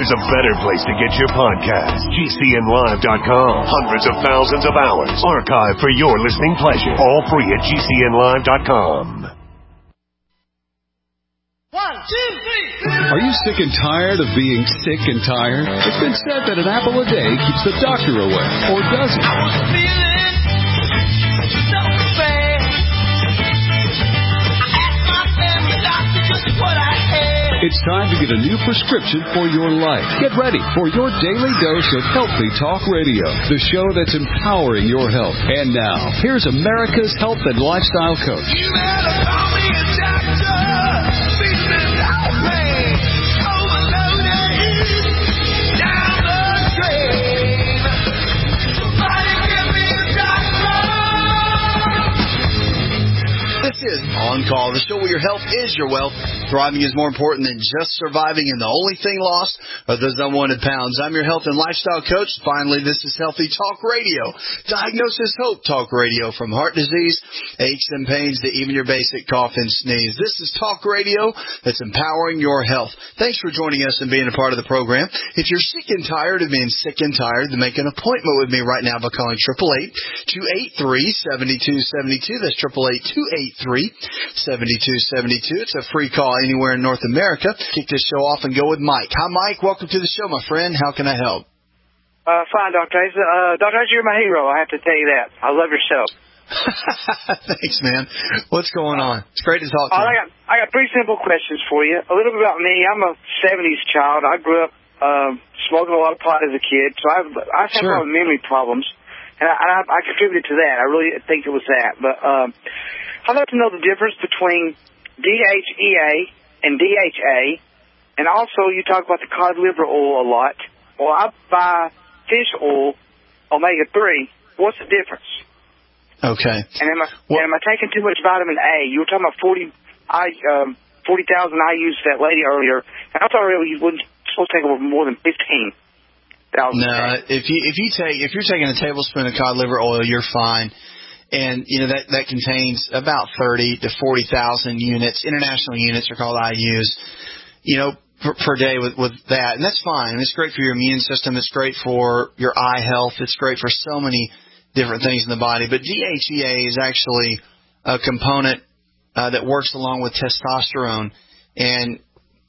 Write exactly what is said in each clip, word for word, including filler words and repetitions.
there's a better place to get your podcast. G C N live dot com. Hundreds of thousands of hours archived for your listening pleasure. All free at G C N live dot com. One, two, three. Are you sick and tired of being sick and tired? It's been said that an apple a day keeps the doctor away. Or does it? I was feeling so bad. I asked my family doctor just what I had. It's time to get a new prescription for your life. Get ready for your daily dose of Healthy Talk Radio, the show that's empowering your health. And now, here's America's health and lifestyle coach. You better call me a doctor. This is On Call, the show where your health is your wealth. Thriving is more important than just surviving, and the only thing lost are those unwanted pounds. I'm your health and lifestyle coach. Finally, this is Healthy Talk Radio. Diagnosis Hope Talk Radio, from heart disease, aches and pains, to even your basic cough and sneeze. This is talk radio that's empowering your health. Thanks for joining us and being a part of the program. If you're sick and tired of being sick and tired, then make an appointment with me right now by calling eight eight eight, two eight three, seven two seven two. That's eight eight eight, two eight three, seven two seven two. It's a free call anywhere in North America. Kick this show off and go with Mike. Hi, Mike. Welcome to the show, my friend. How can I help? Uh, fine, Doctor Hayes. Uh, Doctor Hayes, you're my hero. I have to tell you that. I love your show. Thanks, man. What's going on? It's great to talk to uh, you. I got, I got three simple questions for you. A little bit about me. I'm a seventies child. I grew up um, smoking a lot of pot as a kid, so I've, I've had Sure. a lot of memory problems, and I, I, I contributed to that. I really think it was that. But um, I'd like to know the difference between D H E A and D H A, and also you talk about the cod liver oil a lot. Well, I buy fish oil, omega three. What's the difference? Okay. And am I, and am I taking too much vitamin A? You were talking about forty, I, um, forty thousand I U to that lady earlier, and I thought you wouldn't supposed to take over more than fifteen thousand. No, if you if you take if you're taking a tablespoon of cod liver oil, you're fine. And, you know, that, that contains about thirty to forty thousand units. International units are called I U's, you know, per, per day with, with that. And that's fine. And it's great for your immune system. It's great for your eye health. It's great for so many different things in the body. But D H E A is actually a component uh, that works along with testosterone. And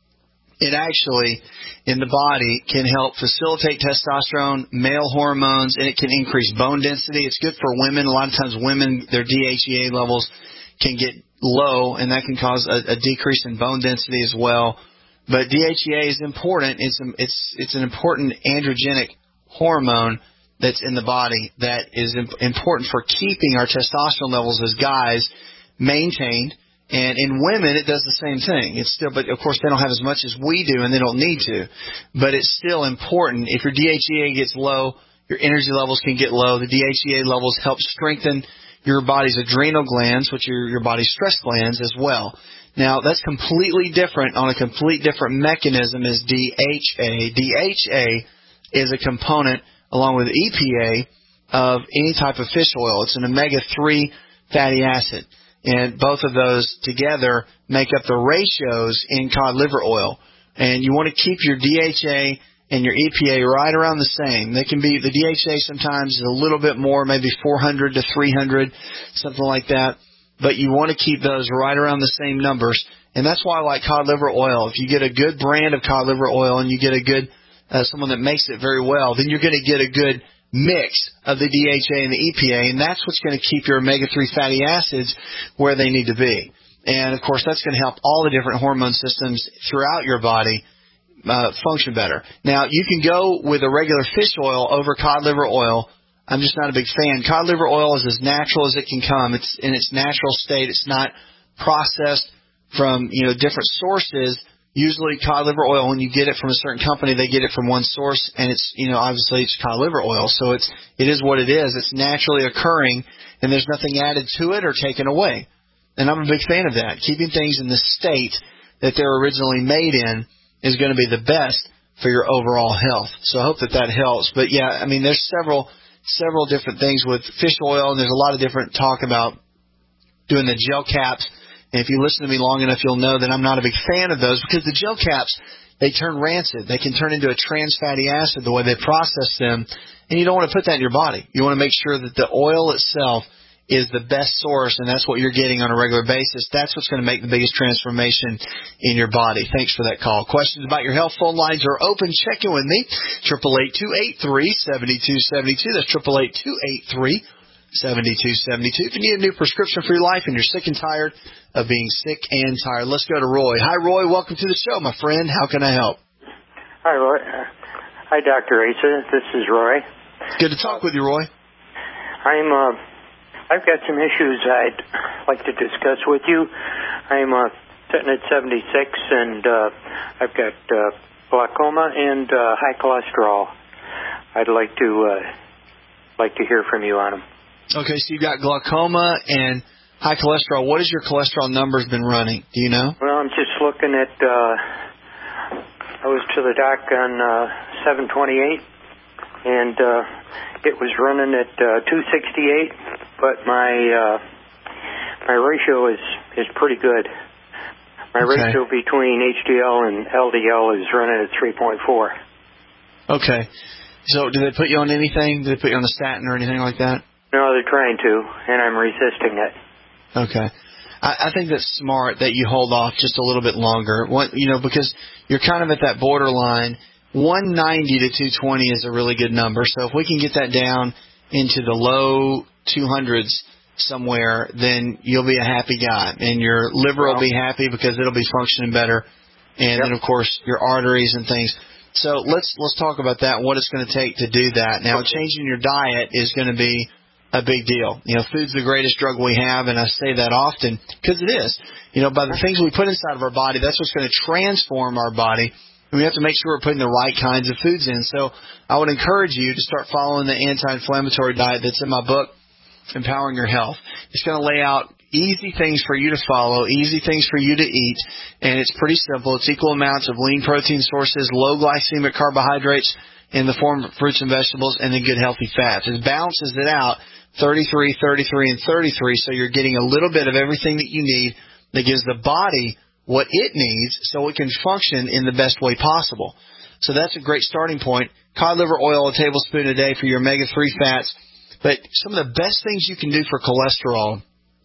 it actually, in the body, can help facilitate testosterone, male hormones, and it can increase bone density. It's good for women. A lot of times women, their D H E A levels can get low, and that can cause a, a decrease in bone density as well. But D H E A is important. It's, a, it's, it's an important androgenic hormone that's in the body that is imp- important for keeping our testosterone levels as guys maintained. And in women, it does the same thing. It's still, but of course, they don't have as much as we do, and they don't need to. But it's still important. If your D H E A gets low, your energy levels can get low. The D H E A levels help strengthen your body's adrenal glands, which are your body's stress glands as well. Now, that's completely different on a complete different mechanism as D H A. D H A is a component, along with E P A, of any type of fish oil. It's an omega three fatty acid. And both of those together make up the ratios in cod liver oil. And you want to keep your D H A and your E P A right around the same. They can be, the D H A sometimes is a little bit more, maybe four hundred to three hundred, something like that. But you want to keep those right around the same numbers. And that's why I like cod liver oil. If you get a good brand of cod liver oil and you get a good, uh, someone that makes it very well, then you're going to get a good mix of the D H A and the E P A, and that's what's going to keep your omega three fatty acids where they need to be. And, of course, that's going to help all the different hormone systems throughout your body uh, function better. Now, you can go with a regular fish oil over cod liver oil. I'm just not a big fan. Cod liver oil is as natural as it can come. It's in its natural state. It's not processed from, you know, different sources. Usually cod liver oil, when you get it from a certain company, they get it from one source, and it's, you know, obviously it's cod liver oil. So it's, it is what it is. It's naturally occurring, and there's nothing added to it or taken away. And I'm a big fan of that. Keeping things in the state that they're originally made in is going to be the best for your overall health. So I hope that that helps. But, yeah, I mean, there's several several different things with fish oil, and there's a lot of different talk about doing the gel caps. And if you listen to me long enough, you'll know that I'm not a big fan of those because the gel caps they turn rancid. They can turn into a trans fatty acid the way they process them, and you don't want to put that in your body. You want to make sure that the oil itself is the best source, and that's what you're getting on a regular basis. That's what's going to make the biggest transformation in your body. Thanks for that call. Questions about your health, phone lines are open. Check in with me, eight eight eight, two eight three, seven two seven two. That's eight eight eight, two eight three, seven two seven two. If you need a new prescription for your life and you're sick and tired of being sick and tired, let's go to Roy. Hi, Roy. Welcome to the show, my friend. How can I help? Hi, Roy. Uh, hi, Doctor Asa. This is Roy. Good to talk with you, Roy. I'm, uh, I've got some issues I'd like to discuss with you. I'm uh, sitting at seventy-six, and uh, I've got uh, glaucoma and uh, high cholesterol. I'd like to uh, like to hear from you on them. Okay, so you've got glaucoma and high cholesterol. What has your cholesterol numbers been running? Do you know? Well, I'm just looking at. Uh, I was to the doc on uh, seven twenty-eight, and uh, it was running at uh, two sixty-eight. But my uh, my ratio is, is pretty good. My okay. ratio between H D L and L D L is running at three point four. Okay. So do they put you on anything? Do they put you on a statin or anything like that? No, they're trying to, and I'm resisting it. Okay. I, I think that's smart that you hold off just a little bit longer. What, you know, because you're kind of at that borderline. one ninety to two twenty is a really good number. So if we can get that down into the low two hundreds somewhere, then you'll be a happy guy, and your liver will be happy because it'll be functioning better, and yep. then of course your arteries and things. So let's let's talk about that. What it's going to take to do that. Now, changing your diet is going to be a big deal. You know, food's the greatest drug we have, and I say that often because it is. You know, by the things we put inside of our body, that's what's going to transform our body. And we have to make sure we're putting the right kinds of foods in. So I would encourage you to start following the anti-inflammatory diet that's in my book, Empowering Your Health. It's going to lay out easy things for you to follow, easy things for you to eat, and it's pretty simple. It's equal amounts of lean protein sources, low glycemic carbohydrates in the form of fruits and vegetables, and then good healthy fats. It balances it out, thirty-three, thirty-three, and thirty-three, so you're getting a little bit of everything that you need that gives the body what it needs so it can function in the best way possible. So that's a great starting point. Cod liver oil, a tablespoon a day for your omega three fats. But some of the best things you can do for cholesterol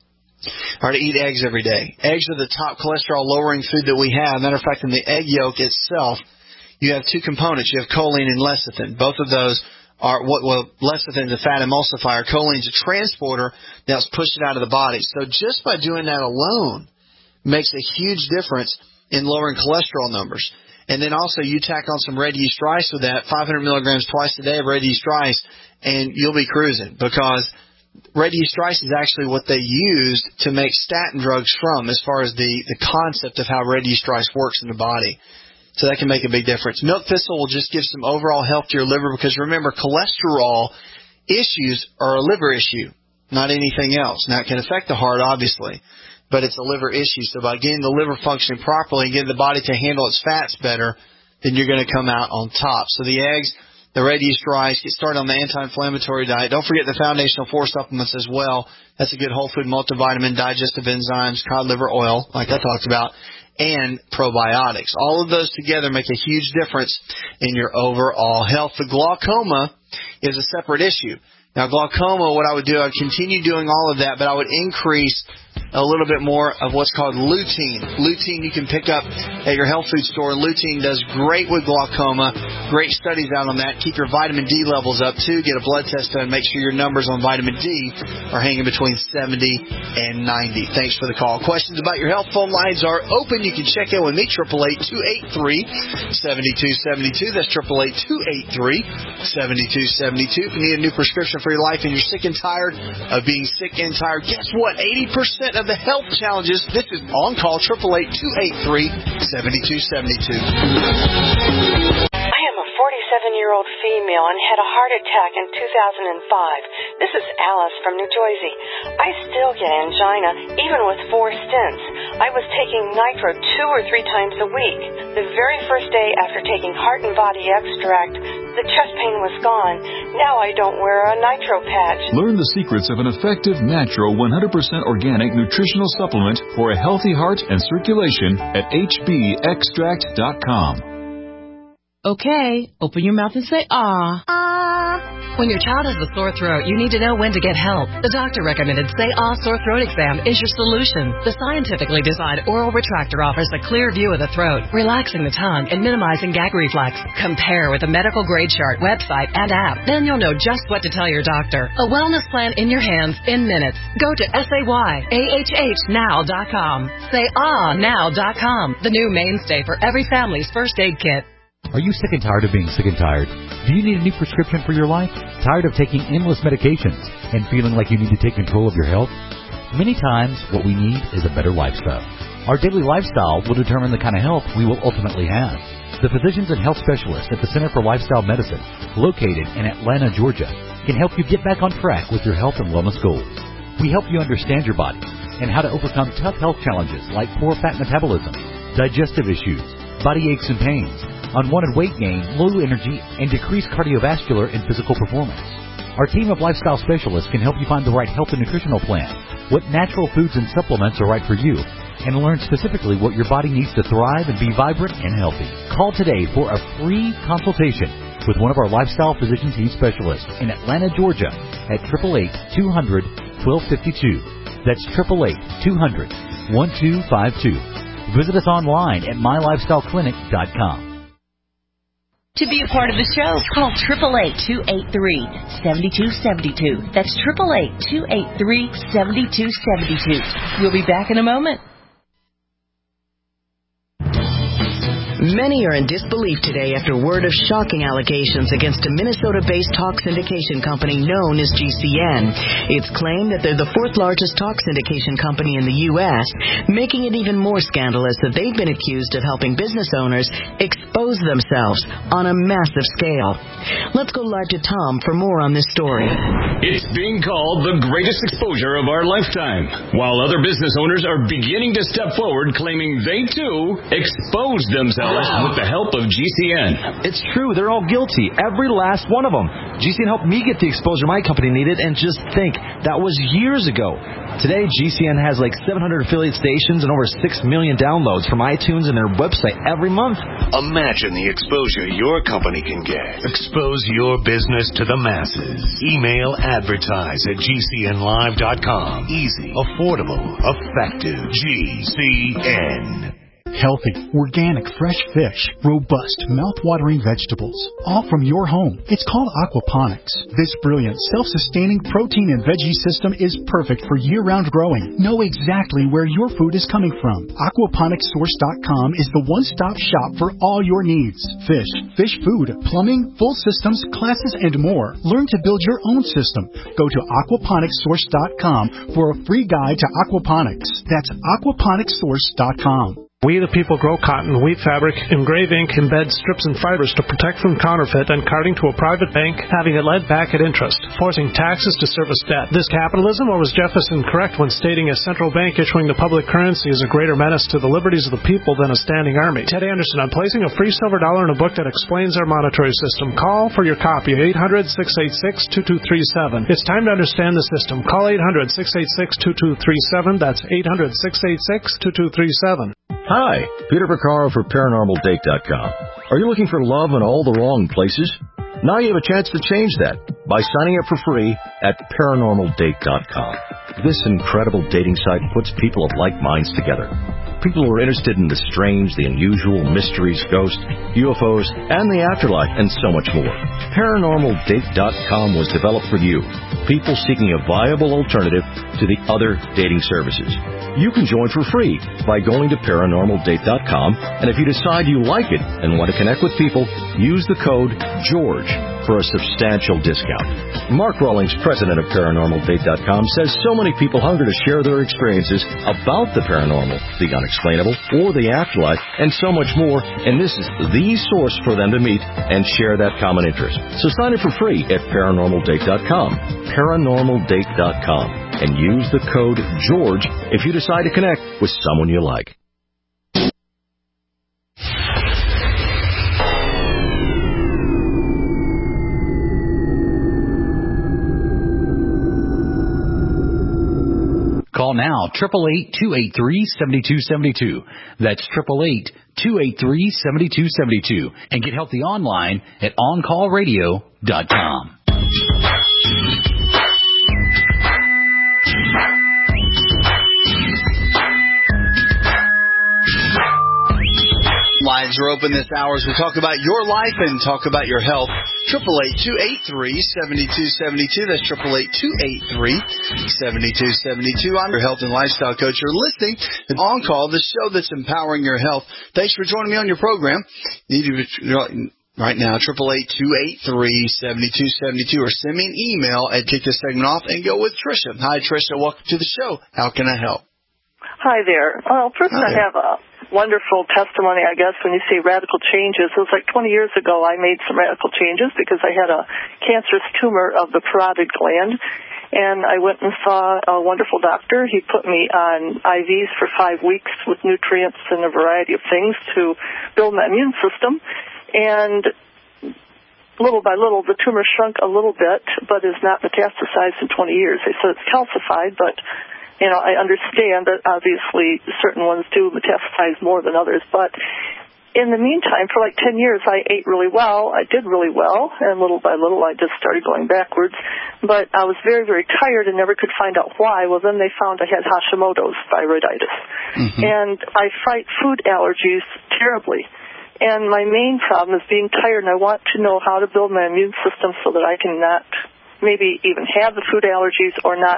are to eat eggs every day. Eggs are the top cholesterol-lowering food that we have. Matter of fact, in the egg yolk itself, you have two components. You have choline and lecithin. Both of those are, what, well, lecithin is a fat emulsifier. Choline is a transporter that's pushed it out of the body. So just by doing that alone makes a huge difference in lowering cholesterol numbers. And then also you tack on some red yeast rice with that, five hundred milligrams twice a day of red yeast rice, and you'll be cruising, because red yeast rice is actually what they used to make statin drugs from, as far as the, the concept of how red yeast rice works in the body. So that can make a big difference. Milk thistle will just give some overall health to your liver, because remember, cholesterol issues are a liver issue, not anything else. Now, it can affect the heart, obviously, but it's a liver issue. So by getting the liver functioning properly and getting the body to handle its fats better, then you're going to come out on top. So the eggs, the red yeast rice, get started on the anti-inflammatory diet. Don't forget the foundational four supplements as well. That's a good whole food multivitamin, digestive enzymes, cod liver oil, like I talked about, and probiotics. All of those together make a huge difference in your overall health. The glaucoma is a separate issue. Now, glaucoma, what I would do, I would continue doing all of that, but I would increase a little bit more of what's called lutein. Lutein you can pick up at your health food store. Lutein does great with glaucoma. Great studies out on that. Keep your vitamin D levels up, too. Get a blood test done. Make sure your numbers on vitamin D are hanging between seventy and ninety. Thanks for the call. Questions about your health? Phone lines are open. You can check in with me, eight eight eight, two eight three, seven two seven two. That's eight eight eight, two eight three, seven two seven two. If you need a new prescription for your life and you're sick and tired of being sick and tired, guess what? eighty percent of the health challenges. This is On Call, eight eight eight, two eight three, seven two seven two. I am a forty-seven-year-old female and had a heart attack in two thousand five. This is Alice from New Jersey. I still get angina, even with four stents. I was taking nitro two or three times a week. The very first day after taking Heart and Body Extract, the chest pain was gone. Now I don't wear a nitro patch. Learn the secrets of an effective, natural, one hundred percent organic nutritional supplement for a healthy heart and circulation at H B extract dot com. Okay, open your mouth and say ah. Ah. When your child has a sore throat, you need to know when to get help. The doctor recommended Say Ah Sore Throat Exam is your solution. The scientifically designed oral retractor offers a clear view of the throat, relaxing the tongue and minimizing gag reflex. Compare with a medical grade chart, website, and app. Then you'll know just what to tell your doctor. A wellness plan in your hands in minutes. Go to S A Y A H H now dot com. Say ah now dot com. The new mainstay for every family's first aid kit. Are you sick and tired of being sick and tired? Do you need a new prescription for your life? Tired of taking endless medications and feeling like you need to take control of your health? Many times, what we need is a better lifestyle. Our daily lifestyle will determine the kind of health we will ultimately have. The physicians and health specialists at the Center for Lifestyle Medicine, located in Atlanta, Georgia, can help you get back on track with your health and wellness goals. We help you understand your body and how to overcome tough health challenges like poor fat metabolism, digestive issues, body aches and pains, unwanted weight gain, low energy, and decreased cardiovascular and physical performance. Our team of lifestyle specialists can help you find the right health and nutritional plan, what natural foods and supplements are right for you, and learn specifically what your body needs to thrive and be vibrant and healthy. Call today for a free consultation with one of our lifestyle physician team specialists in Atlanta, Georgia at eight eight eight, two hundred, twelve fifty-two. That's eight eight eight, two hundred, twelve fifty-two. Visit us online at my lifestyle clinic dot com. To be a part of the show, call eight eight eight, two eight three, seven two seven two. That's eight eight eight, two eight three, seven two seven two. We'll be back in a moment. Many are in disbelief today after word of shocking allegations against a Minnesota-based talk syndication company known as G C N. It's claimed that they're the fourth largest talk syndication company in the U S, making it even more scandalous that they've been accused of helping business owners expose themselves on a massive scale. Let's go live to Tom for more on this story. It's being called the greatest exposure of our lifetime, while other business owners are beginning to step forward claiming they, too, exposed themselves with the help of G C N. It's true. They're all guilty. Every last one of them. G C N helped me get the exposure my company needed, and just think, that was years ago. Today, G C N has like seven hundred affiliate stations and over six million downloads from iTunes and their website every month. Imagine the exposure your company can get. Expose your business to the masses. Email advertise at G C N live dot com. Easy, affordable, effective. G C N. Healthy, organic, fresh fish, robust, mouth-watering vegetables, all from your home. It's called aquaponics. This brilliant, self-sustaining protein and veggie system is perfect for year-round growing. Know exactly where your food is coming from. aquaponics source dot com is the one-stop shop for all your needs. Fish, fish food, plumbing, full systems, classes, and more. Learn to build your own system. Go to aquaponics source dot com for a free guide to aquaponics. That's aquaponics source dot com. We the people grow cotton, weave fabric, engrave ink, embed strips and fibers to protect from counterfeit and carting to a private bank, having it led back at interest, forcing taxes to service debt. This capitalism, or was Jefferson correct when stating a central bank issuing the public currency is a greater menace to the liberties of the people than a standing army? Ted Anderson, I'm placing a free silver dollar in a book that explains our monetary system. Call for your copy, eight hundred, six eight six, two two three seven. It's time to understand the system. Call eight hundred, six eight six, two two three seven. That's eight hundred, six eight six, two two three seven. Hi, Peter Vaccaro for Paranormal Date dot com. Are you looking for love in all the wrong places? Now you have a chance to change that by signing up for free at Paranormal Date dot com. This incredible dating site puts people of like minds together. People who are interested in the strange, the unusual, mysteries, ghosts, U F Os, and the afterlife, and so much more. Paranormal Date dot com was developed for you, people seeking a viable alternative to the other dating services. You can join for free by going to Paranormal Date dot com, and if you decide you like it and want to connect with people, use the code GEORGE for a substantial discount. Mark Rawlings, president of Paranormal Date dot com, says so many people hunger to share their experiences about the paranormal, the unexplainable, or the afterlife, and so much more, and this is the source for them to meet and share that common interest. So sign up for free at Paranormal Date dot com, Paranormal Date dot com, and use the code GEORGE if you decide to connect with someone you like. Call Call now, eight eight eight, two eight three, seven two seven two. That's eight eight eight, two eight three, seven two seven two. And get healthy online at on call radio dot com. Lines are open this hour as we talk about your life and talk about your health. eight eight eight, two eight three, seven two seven two. That's eight eight eight, two eight three, seven two seven two. I'm your health and lifestyle coach. You're listening to On Call, the show that's empowering your health. Thanks for joining me on your program. You need to right now, eight eight eight, two eight three, seven two seven two, or send me an email and kick this segment off and go with Tricia. Hi, Tricia. Welcome to the show. How can I help? Hi there. Well, first Hi I there. have a wonderful testimony, I guess, when you say radical changes. It was like twenty years ago I made some radical changes because I had a cancerous tumor of the parotid gland. And I went and saw a wonderful doctor. He put me on I Vs for five weeks with nutrients and a variety of things to build my immune system. And little by little, the tumor shrunk a little bit, but is not metastasized in twenty years. They said it's calcified, but, you know, I understand that obviously certain ones do metastasize more than others. But in the meantime, for like ten years, I ate really well. I did really well, and little by little, I just started going backwards. But I was very, very tired and never could find out why. Well, then they found I had Hashimoto's thyroiditis. Mm-hmm. And I fight food allergies terribly. And my main problem is being tired, and I want to know how to build my immune system so that I can not maybe even have the food allergies or not,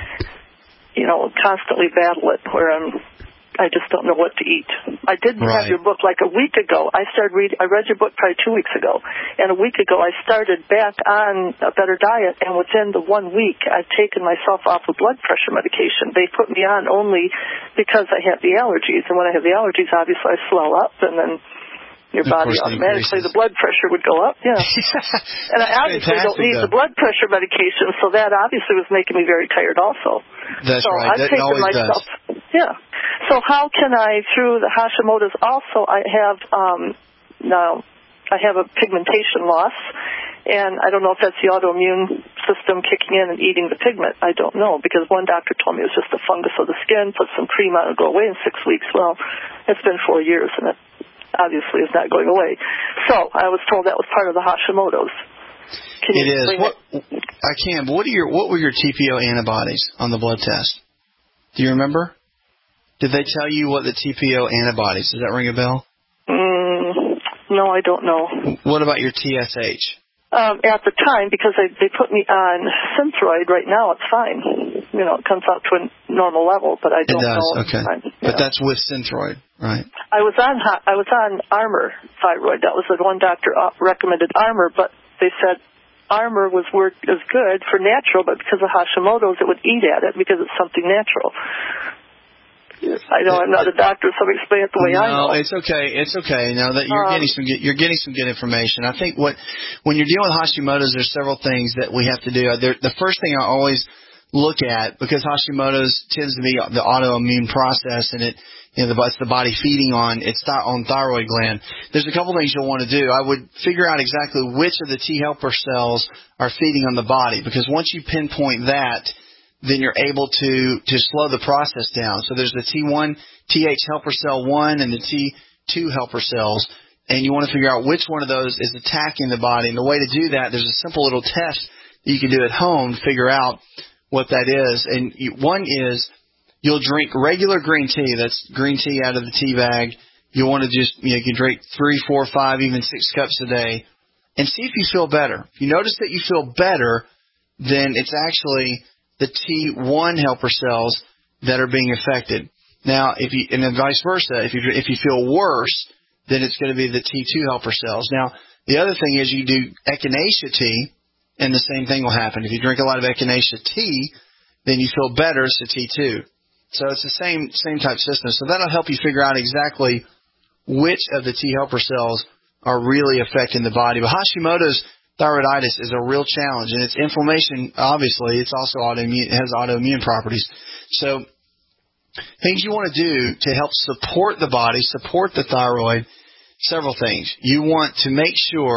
you know, constantly battle it where I'm, I just don't know what to eat. I did Right. have your book like a week ago. I started read, I read your book probably two weeks ago. And a week ago I started back on a better diet, and within the one week I've taken myself off of blood pressure medication. They put me on only because I have the allergies. And when I have the allergies, obviously I swell up, and then your body automatically, the blood pressure would go up, yeah. And I obviously don't need though. the blood pressure medication, so that obviously was making me very tired also. That's so right. I've That taken always myself, does. Yeah. So how can I, through the Hashimoto's also, I have, um, now, I have a pigmentation loss, and I don't know if that's the autoimmune system kicking in and eating the pigment. I don't know, because one doctor told me it was just a fungus of the skin, put some cream on it, go away in six weeks. Well, it's been four years, and it obviously is not going away. So I was told that was part of the Hashimoto's. Can it you is. explain What, it? I can. But what are your what were your T P O antibodies on the blood test? Do you remember? Did they tell you what the T P O antibodies? Does that ring a bell? Mm, no, I don't know. What about your T S H? Um, at the time, because they, they put me on Synthroid, right now it's fine. You know, it comes out to a normal level, but I don't it does. know. Okay. Fine. But Yeah. that's with Synthroid, right? I was on I was on Armor thyroid. That was the one doctor recommended Armor, but they said Armor was work is good for natural, but because of Hashimoto's, it would eat at it because it's something natural. I know I'm not a doctor, so I'm explaining it the way no, I know. No, it's okay. It's okay. Now that you're Um, getting some, good, you're getting some good information. I think what when you're dealing with Hashimoto's, there's several things that we have to do. There, the first thing I always look at, because Hashimoto's tends to be the autoimmune process, and it, you know, the, it's the body feeding on its th- own thyroid gland. There's a couple things you'll want to do. I would figure out exactly which of the T helper cells are feeding on the body, because once you pinpoint that, then you're able to, to slow the process down. So there's the T one, T H helper cell one, and the T two helper cells, and you want to figure out which one of those is attacking the body. And the way to do that, there's a simple little test that you can do at home to figure out what that is. And you, one is you'll drink regular green tea. That's green tea out of the tea bag. You'll want to just, you know, you can drink three, four, five, even six cups a day, and see if you feel better. If you notice that you feel better, then it's actually the T one helper cells that are being affected. Now, if you, and then vice versa, if you if you feel worse, then it's going to be the T two helper cells. Now, the other thing is you do echinacea tea, and the same thing will happen. If you drink a lot of echinacea tea, then you feel better, it's the T two. So it's the same same type system. So that'll help you figure out exactly which of the T helper cells are really affecting the body. But Hashimoto's thyroiditis is a real challenge, and it's inflammation. Obviously, it's also autoimmune. It has autoimmune properties. So things you want to do to help support the body, support the thyroid, several things. You want to make sure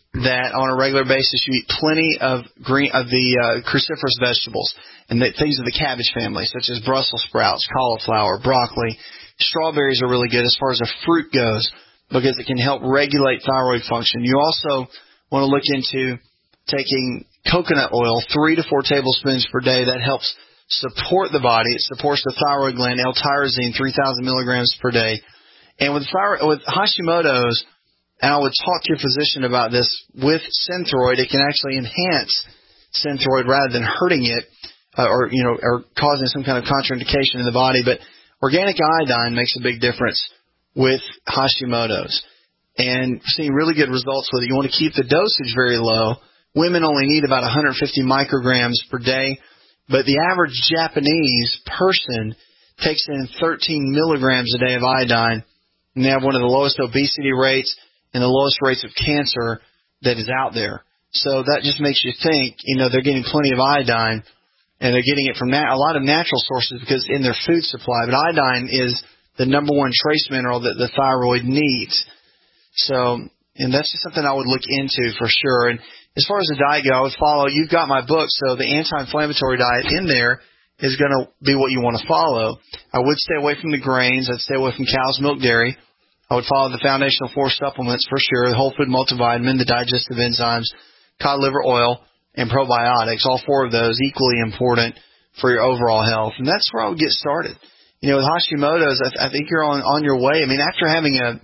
that on a regular basis you eat plenty of green of the uh, cruciferous vegetables and the things of the cabbage family, such as Brussels sprouts, cauliflower, broccoli. Strawberries are really good as far as a fruit goes because it can help regulate thyroid function. You also want to look into taking coconut oil, three to four tablespoons per day. That helps support the body. It supports the thyroid gland. L-tyrosine, three thousand milligrams per day. And with thyroid, with Hashimoto's, and I would talk to your physician about this, with Synthroid, it can actually enhance Synthroid rather than hurting it uh, or, you know, or causing some kind of contraindication in the body. But organic iodine makes a big difference with Hashimoto's. And seeing really good results with it. You want to keep the dosage very low. Women only need about one hundred fifty micrograms per day, but the average Japanese person takes in thirteen milligrams a day of iodine, and they have one of the lowest obesity rates and the lowest rates of cancer that is out there. So that just makes you think, you know, they're getting plenty of iodine, and they're getting it from nat- a lot of natural sources because in their food supply. But iodine is the number one trace mineral that the thyroid needs. So, and that's just something I would look into for sure. And as far as the diet go, I would follow, you've got my book, so the anti-inflammatory diet in there is going to be what you want to follow. I would stay away from the grains. I'd stay away from cow's milk, dairy. I would follow the foundational four supplements for sure, the whole food multivitamin, the digestive enzymes, cod liver oil, and probiotics. All four of those equally important for your overall health. And that's where I would get started. You know, with Hashimoto's, I, th- I think you're on, on your way. I mean, after having a,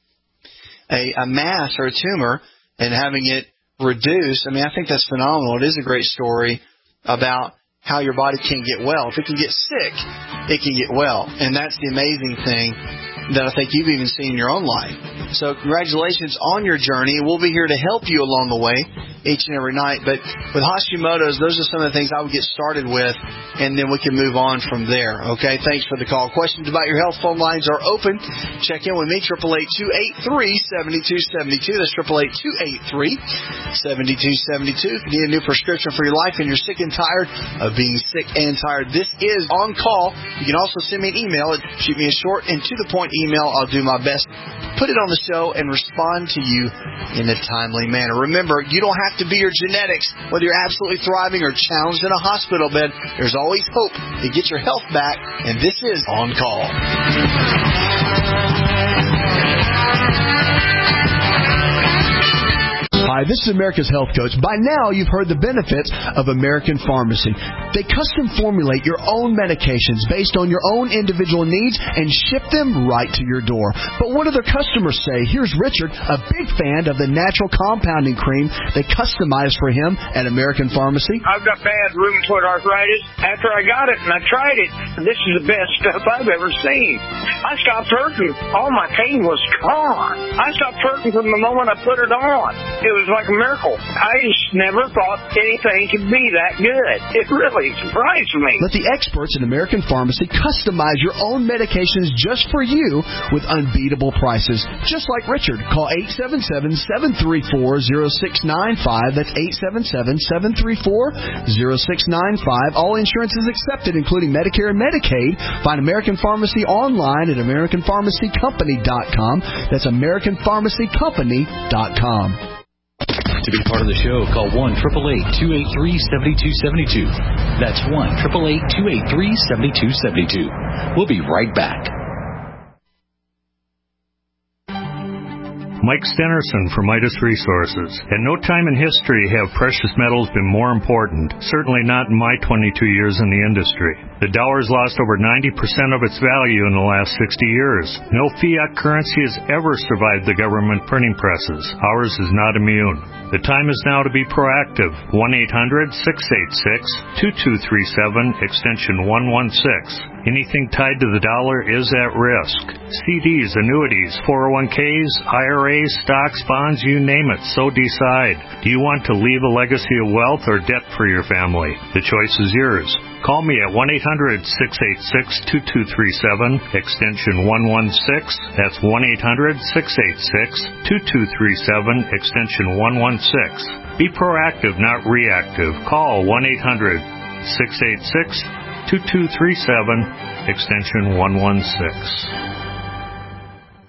a, a mass or a tumor and having it reduced, I mean, I think that's phenomenal. It is a great story about how your body can get well. If it can get sick, it can get well. And that's the amazing thing that I think you've even seen in your own life. So congratulations on your journey. We'll be here to help you along the way each and every night. But with Hashimoto's, those are some of the things I would get started with, and then we can move on from there. Okay, thanks for the call. Questions about your health phone lines are open. Check in with me, eight eight eight, two eight three, seven two seven two. That's eight eight eight, two eight three, seven two seven two. If you need a new prescription for your life and you're sick and tired of being sick and tired, this is On Call. You can also send me an email. Shoot me a short and to-the-point email. I'll do my best, put it on the show, and respond to you in a timely manner. Remember, you don't have to be your genetics. Whether you're absolutely thriving or challenged in a hospital bed, there's always hope to get your health back, and this is On Call. Hi, this is America's Health Coach. By now, you've heard the benefits of American Pharmacy. They custom formulate your own medications based on your own individual needs and ship them right to your door. But what do their customers say? Here's Richard, a big fan of the natural compounding cream they customize for him at American Pharmacy. I've got bad rheumatoid arthritis. After I got it and I tried it, this is the best stuff I've ever seen. I stopped hurting. All my pain was gone. I stopped hurting from the moment I put it on. It was like a miracle. I just never thought anything could be that good. It really surprised me. Let the experts at American Pharmacy customize your own medications just for you with unbeatable prices. Just like Richard. Call eight seven seven, seven three four, zero six nine five. That's eight seven seven, seven three four, zero six nine five. All insurance is accepted, including Medicare and Medicaid. Find American Pharmacy online at american pharmacy company dot com. That's american pharmacy company dot com. To be part of the show, call one eight eight eight, two eight three, seven two seven two. That's one eight eight eight, two eight three, seven two seven two. We'll be right back. Mike Stenerson from Midas Resources. At no time in history have precious metals been more important, certainly not in my twenty-two years in the industry. The dollar's lost over ninety percent of its value in the last sixty years. No fiat currency has ever survived the government printing presses. Ours is not immune. The time is now to be proactive. one eight hundred, six eight six, two two three seven, extension one one six. Anything tied to the dollar is at risk. C Ds, annuities, four oh one k's, I R As, stocks, bonds, you name it, so decide. Do you want to leave a legacy of wealth or debt for your family? The choice is yours. Call me at one eight hundred, six eight six, two two three seven, extension one one six. That's one eight hundred, six eight six, two two three seven, extension one one six. Be proactive, not reactive. Call one eight hundred, six eight six, two two three seven, extension one one six.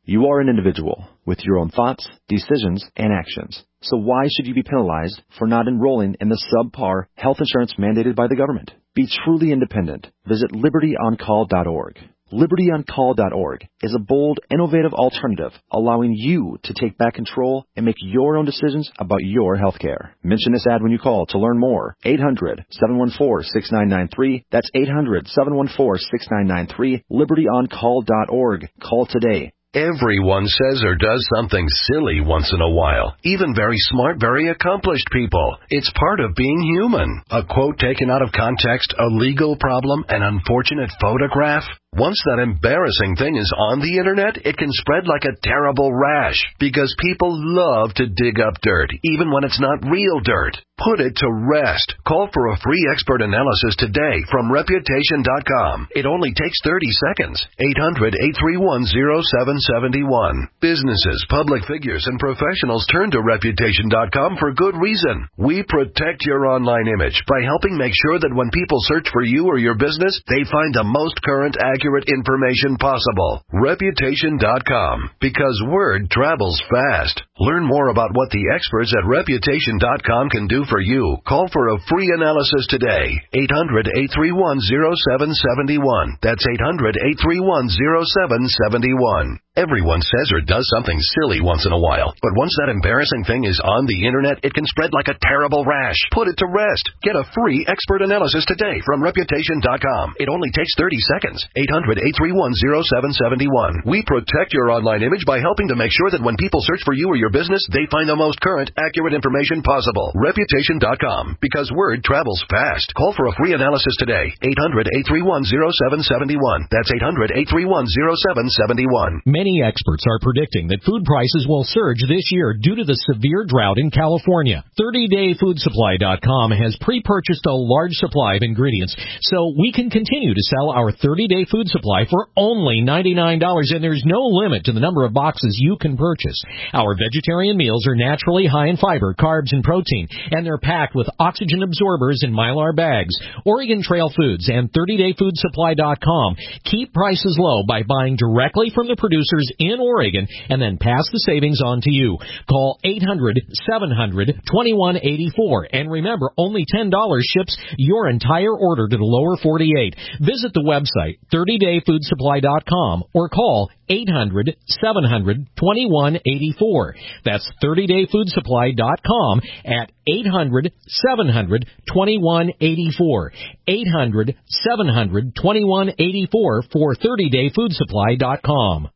You are an individual with your own thoughts, decisions, and actions. So why should you be penalized for not enrolling in the subpar health insurance mandated by the government? Be truly independent. Visit liberty on call dot org. liberty on call dot org is a bold, innovative alternative allowing you to take back control and make your own decisions about your health care. Mention this ad when you call to learn more. eight hundred, seven one four, six nine nine three. That's eight hundred, seven one four, six nine nine three. liberty on call dot org. Call today. Everyone says or does something silly once in a while. Even very smart, very accomplished people. It's part of being human. A quote taken out of context, a legal problem, an unfortunate photograph. Once that embarrassing thing is on the internet, it can spread like a terrible rash because people love to dig up dirt, even when it's not real dirt. Put it to rest. Call for a free expert analysis today from reputation dot com. It only takes thirty seconds. eight hundred, eight three one, zero seven seven one. Businesses, public figures, and professionals turn to reputation dot com for good reason. We protect your online image by helping make sure that when people search for you or your business, they find the most current, accurate information possible. reputation dot com, because word travels fast. Learn more about what the experts at reputation dot com can do for you. Call for a free analysis today. eight hundred, eight three one, zero seven seven one. That's eight hundred, eight three one, zero seven seven one. Everyone says or does something silly once in a while, but once that embarrassing thing is on the internet, it can spread like a terrible rash. Put it to rest. Get a free expert analysis today from reputation dot com. It only takes thirty seconds. eight hundred, eight three one, zero seven seven one. We protect your online image by helping to make sure that when people search for you or your business, they find the most current, accurate information possible. reputation dot com, because word travels fast. Call for a free analysis today. eight hundred, eight three one, zero seven seven one. That's eight hundred, eight three one, zero seven seven one. Many experts are predicting that food prices will surge this year due to the severe drought in California. thirty day food supply dot com has pre-purchased a large supply of ingredients, so we can continue to sell our thirty day food supply for only ninety-nine dollars, and there's no limit to the number of boxes you can purchase. Our vegetarian meals are naturally high in fiber, carbs, and protein, and they're packed with oxygen absorbers in Mylar bags. Oregon Trail Foods and thirty day food supply dot com keep prices low by buying directly from the producers in Oregon and then pass the savings on to you. Call eight hundred, seven hundred, twenty-one eighty-four, and remember, only ten dollars ships your entire order to the lower forty-eight. Visit the website thirty day food supply dot com or call eight hundred, seven hundred, twenty-one eighty-four. That's thirty day food supply dot com at eight hundred, seven hundred, twenty-one eighty-four. eight hundred, seven hundred, twenty-one eighty-four for thirty day food supply dot com.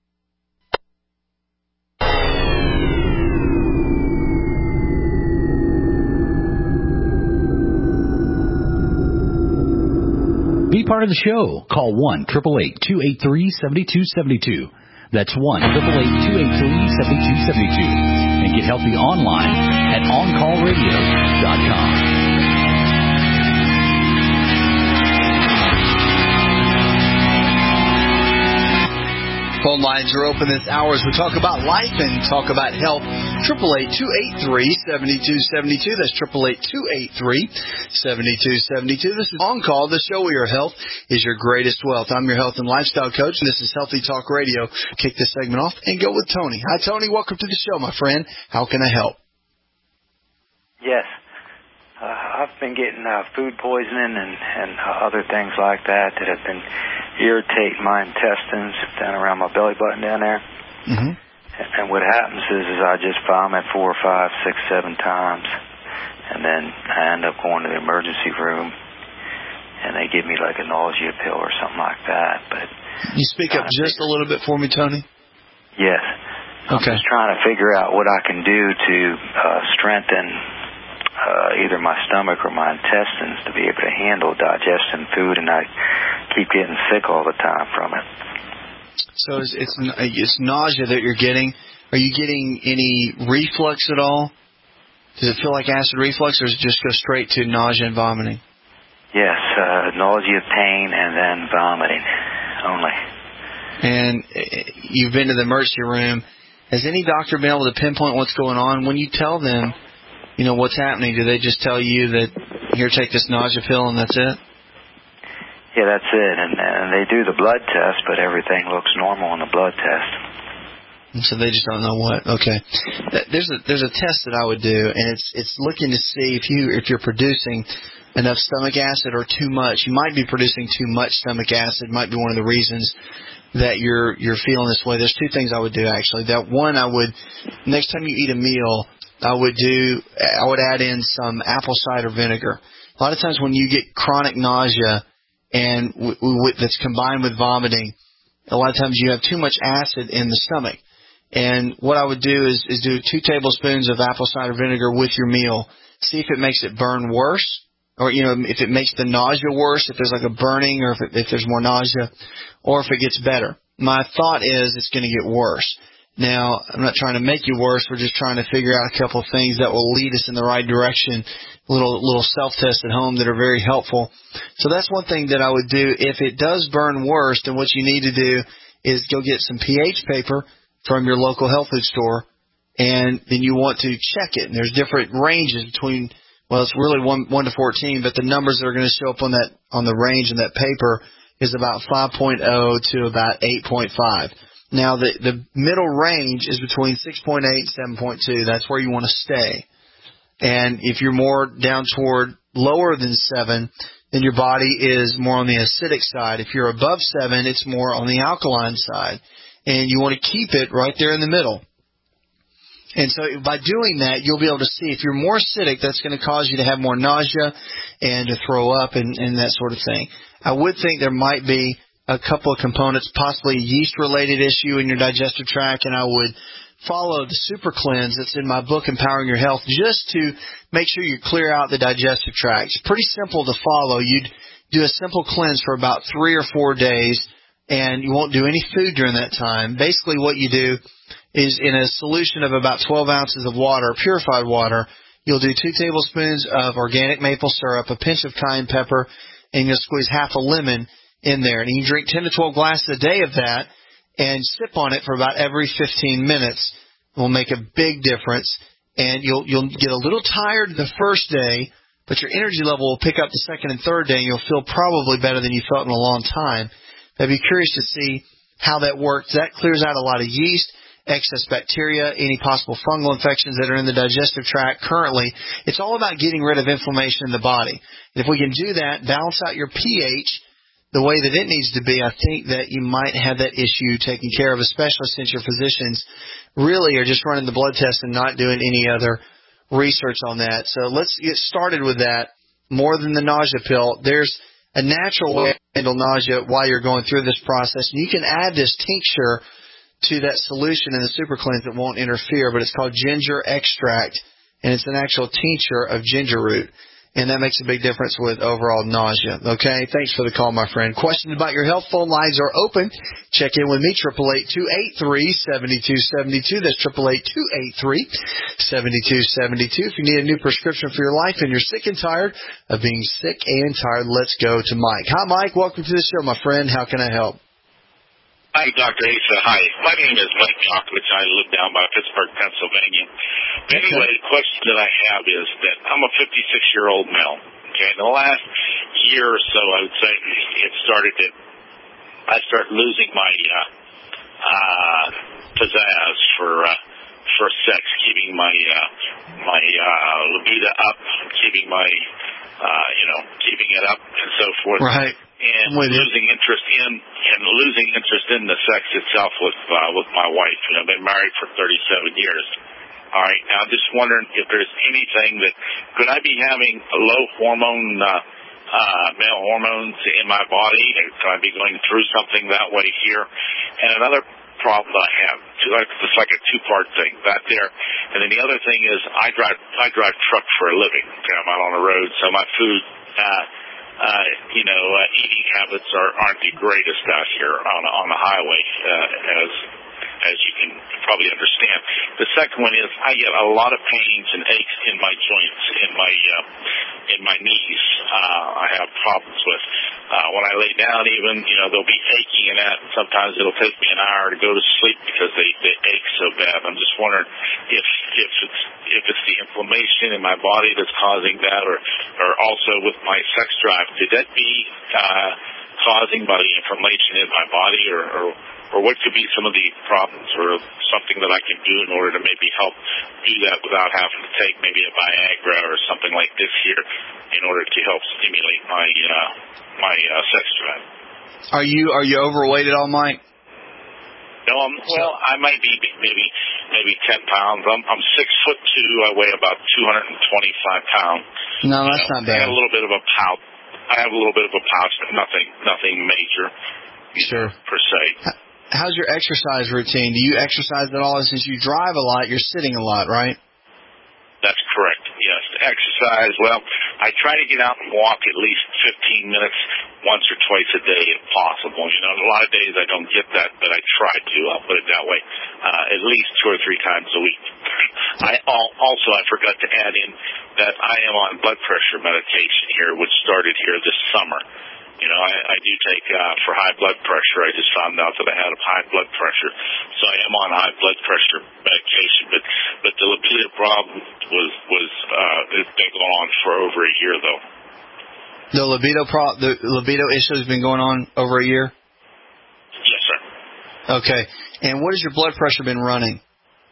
Be part of the show. Call one, eight eight eight, two eight three, seven two seven two. That's one, eight eight eight, two eight three, seven two seven two. And get healthy online at on call radio dot com. Phone lines are open this hour as we talk about life and talk about health. eight eight eight, two eight three, seven two seven two. That's eight eight eight, two eight three, seven two seven two. This is On Call, the show where your health is your greatest wealth. I'm your health and lifestyle coach, and this is Healthy Talk Radio. Kick this segment off and go with Tony. Hi, Tony. Welcome to the show, my friend. How can I help? Yes. Uh, I've been getting uh, food poisoning and, and uh, other things like that that have been irritating my intestines down around my belly button down there. Mm-hmm. And, and what happens is, is I just vomit four, five, six, seven times, and then I end up going to the emergency room, and they give me like a nausea pill or something like that. But you speak up just a little bit for me, Tony? Yes. I'm okay. just trying to figure out what I can do to uh, strengthen Uh, either my stomach or my intestines to be able to handle digesting food, and I keep getting sick all the time from it. So it's, it's, it's nausea that you're getting. Are you getting any reflux at all? Does it feel like acid reflux, or does it just go straight to nausea and vomiting? Yes, uh, nausea, pain, and then vomiting only. And you've been to the emergency room. Has any doctor been able to pinpoint what's going on? When you tell them, you know, what's happening, do they just tell you that, here, take this nausea pill and that's it? Yeah, that's it. And, and they do the blood test, but everything looks normal on the blood test. So they just don't know what. Okay. There's a there's a test that I would do, and it's it's looking to see if you if you're producing enough stomach acid or too much. You might be producing too much stomach acid. Might be one of the reasons that you're you're feeling this way. There's two things I would do actually. That one, I would next time you eat a meal, I would do I would add in some apple cider vinegar. A lot of times when you get chronic nausea and w- w- that's combined with vomiting, a lot of times you have too much acid in the stomach. And what I would do is, is do two tablespoons of apple cider vinegar with your meal. See if it makes it burn worse, or, you know, if it makes the nausea worse, if there's like a burning, or if, it, if there's more nausea, or if it gets better. My thought is it's going to get worse. Now, I'm not trying to make you worse. We're just trying to figure out a couple of things that will lead us in the right direction, little little self-tests at home that are very helpful. So that's one thing that I would do. If it does burn worse, then what you need to do is go get some pH paper from your local health food store, and then you want to check it. And there's different ranges between, well, it's really one one to fourteen, but the numbers that are going to show up on that on the range in that paper is about five point oh to about eight point five. Now, the the middle range is between six point eight and seven point two. That's where you want to stay. And if you're more down toward lower than seven, then your body is more on the acidic side. If you're above seven, it's more on the alkaline side. And you want to keep it right there in the middle. And so by doing that, you'll be able to see if you're more acidic, that's going to cause you to have more nausea and to throw up and, and that sort of thing. I would think there might be a couple of components, possibly a yeast-related issue in your digestive tract, and I would follow the Super Cleanse that's in my book, Empowering Your Health, just to make sure you clear out the digestive tract. It's pretty simple to follow. You'd do a simple cleanse for about three or four days, and you won't do any food during that time. Basically what you do is in a solution of about twelve ounces of water, purified water, you'll do two tablespoons of organic maple syrup, a pinch of cayenne pepper, and you'll squeeze half a lemon in there. And you can drink ten to twelve glasses a day of that and sip on it for about every fifteen minutes. It will make a big difference. And you'll you'll get a little tired the first day, but your energy level will pick up the second and third day, and you'll feel probably better than you felt in a long time. I'd be curious to see how that works. That clears out a lot of yeast, excess bacteria, any possible fungal infections that are in the digestive tract currently. It's all about getting rid of inflammation in the body. And if we can do that, balance out your pH the way that it needs to be, I think that you might have that issue taken care of, especially since your physicians really are just running the blood test and not doing any other research on that. So let's get started with that. More than the nausea pill, there's a natural way to handle nausea while you're going through this process. And you can add this tincture to that solution in the Super Cleanse that won't interfere, but it's called ginger extract, and it's an actual tincture of ginger root. And that makes a big difference with overall nausea. Okay? Thanks for the call, my friend. Questions about your health? Phone lines are open. Check in with me, eight eight eight, two eight three, seven two seven two. That's eight eight eight, two eight three, seven two seven two. If you need a new prescription for your life and you're sick and tired of being sick and tired, let's go to Mike. Hi, Mike. Welcome to the show, my friend. How can I help? Hi, Doctor Asa. Hi. My name is Mike Chocolate. I live down by Pittsburgh, Pennsylvania. But anyway, the question that I have is that I'm a fifty-six-year-old male. Okay, in the last year or so, I would say it started to, I started losing my uh, uh, pizzazz for uh, for sex, keeping my uh, my uh, libido up, keeping my uh, you know, keeping it up and so forth. Right. And losing interest in and losing interest in the sex itself with uh, with my wife. And I've been married for thirty-seven years. All right. Now, I'm just wondering if there's anything that could I be having low hormone uh, uh, male hormones in my body, and could I be going through something that way here? And another problem I have, it's like a two-part thing, that there. And then the other thing is I drive I drive truck for a living. Okay, I'm out on the road, so my food. Uh, Uh, you know, uh, eating habits are, aren't the greatest out here on, on the highway, uh, as as you can probably understand. The second one is I get a lot of pains and aches in my joints, in my uh, in my knees. Uh, I have problems with. Uh, when I lay down, even you know, they'll be aching, and that sometimes it'll take me an hour to go to sleep because they, they ache so bad. I'm just wondering if if it's if it's the inflammation in my body that's causing that, or or also with my sex drive. Could that be uh, causing by the inflammation in my body, or, or or what could be some of the problems, or something that I can do in order to maybe help do that without having to take maybe a Viagra or something like this here in order to help stimulate my uh, my uh, sex drive. Are you are you overweight at all, Mike? No, I'm, well, I might be maybe maybe ten pounds. I'm I'm six foot two. I weigh about two hundred and twenty five pounds. No, that's you know, not bad. I have a little bit of a pouch. I have a little bit of a pouch, but nothing nothing major. Sure. Know, per se. How's your exercise routine? Do you exercise at all? Since you drive a lot, you're sitting a lot, right? That's correct, yes. Exercise, well, I try to get out and walk at least fifteen minutes once or twice a day if possible. You know, a lot of days I don't get that, but I try to, I'll put it that way, uh, at least two or three times a week. I Also, I forgot to add in that I am on blood pressure medication here, which started here this summer. You know, I, I do take, uh, for high blood pressure. I just found out that I had high blood pressure. So I am on high blood pressure medication. But, but the libido problem was, was, uh, it's been going on for over a year, though. The libido pro- the libido issue has been going on over a year? Yes, sir. Okay. And what has your blood pressure been running?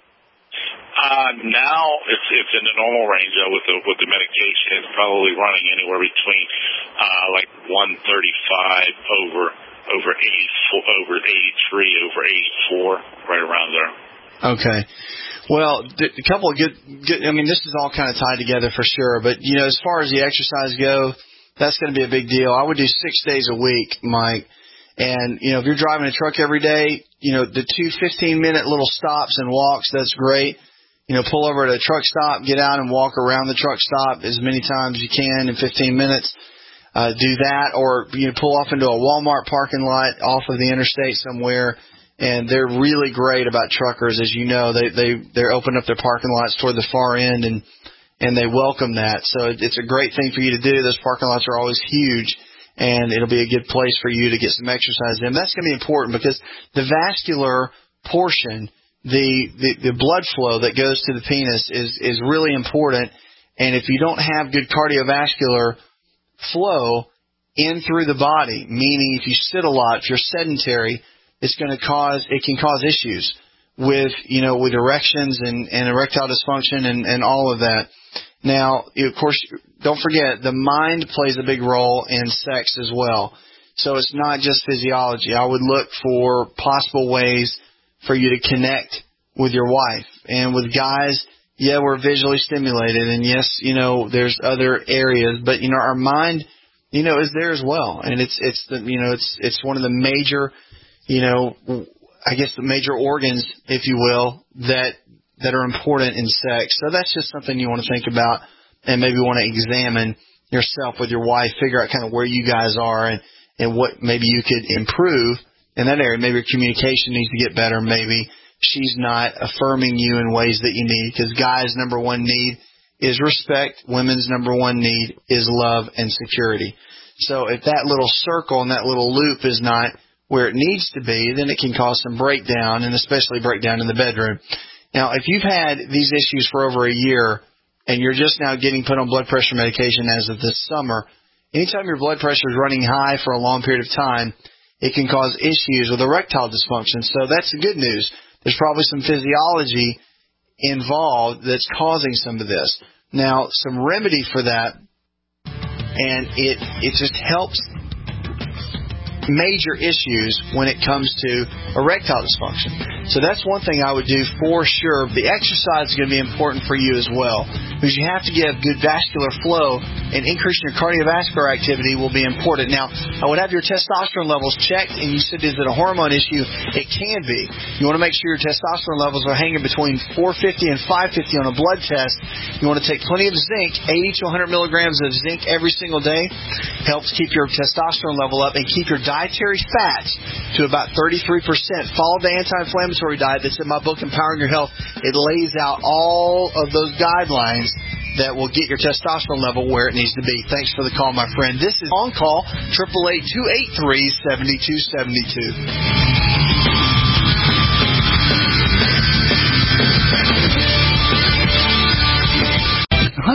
Uh, now it's it's in the normal range though with the with the medication. It's probably running anywhere between uh like one thirty-five over over eighty-four, over eighty-three, over eighty-four, right around there. Okay. Well, a couple of good, good I mean, this is all kind of tied together for sure, but you know, as far as the exercise go, that's going to be a big deal. I would do six days a week, Mike. And, you know, if you're driving a truck every day, you know, the two fifteen-minute little stops and walks, that's great. You know, pull over at a truck stop, get out and walk around the truck stop as many times as you can in fifteen minutes. Uh, do that, or, you know, pull off into a Walmart parking lot off of the interstate somewhere. And they're really great about truckers, as you know. They, they, they're opening up their parking lots toward the far end, and, and they welcome that. So it's a great thing for you to do. Those parking lots are always huge, and it'll be a good place for you to get some exercise in. That's going to be important because the vascular portion, The, the the blood flow that goes to the penis is is really important, and if you don't have good cardiovascular flow in through the body, meaning if you sit a lot, if you're sedentary, it's going to cause it can cause issues with you know with erections and, and erectile dysfunction and, and all of that. Now, of course, don't forget the mind plays a big role in sex as well. So it's not just physiology. I would look for possible ways for you to connect with your wife. And with guys, yeah, we're visually stimulated, and yes, you know, there's other areas, but you know, our mind, you know, is there as well. And it's it's the you know, it's it's one of the major, you know, I guess the major organs, if you will, that that are important in sex. So that's just something you want to think about and maybe want to examine yourself with your wife, figure out kind of where you guys are and, and what maybe you could improve in that area. Maybe your communication needs to get better. Maybe she's not affirming you in ways that you need, because guys' number one need is respect. Women's number one need is love and security. So if that little circle and that little loop is not where it needs to be, then it can cause some breakdown, and especially breakdown in the bedroom. Now, if you've had these issues for over a year and you're just now getting put on blood pressure medication as of this summer, anytime your blood pressure is running high for a long period of time, it can cause issues with erectile dysfunction. So that's the good news. There's probably some physiology involved that's causing some of this. Now, some remedy for that, and it it just helps major issues when it comes to erectile dysfunction. So that's one thing I would do for sure. The exercise is going to be important for you as well, because you have to get good vascular flow, and increasing your cardiovascular activity will be important. Now, I would have your testosterone levels checked, and you said, is it a hormone issue? It can be. You want to make sure your testosterone levels are hanging between four fifty and five fifty on a blood test. You want to take plenty of zinc, eighty to one hundred milligrams of zinc every single day. Helps keep your testosterone level up and keep your dietary fats to about thirty-three percent. Follow the anti-inflammatory diet that's in my book, Empowering Your Health. It lays out all of those guidelines that will get your testosterone level where it needs to be. Thanks for the call, my friend. This is On Call, eight eight eight, two eight three, seven two seven two.